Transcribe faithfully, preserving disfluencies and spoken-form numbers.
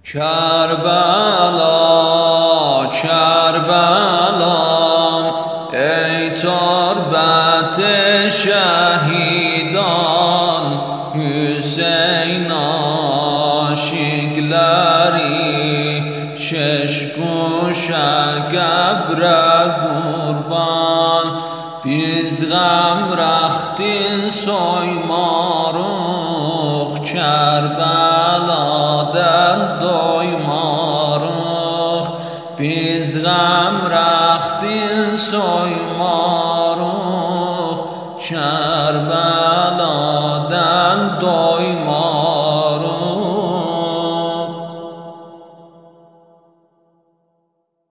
کربلا کربلا ای تربت şehidان Hüseyin aşıkları şeş kuşa قبر قربان biz غم رختین soymarıq Kerbeladan doymarıq biz غم رختین soymarıq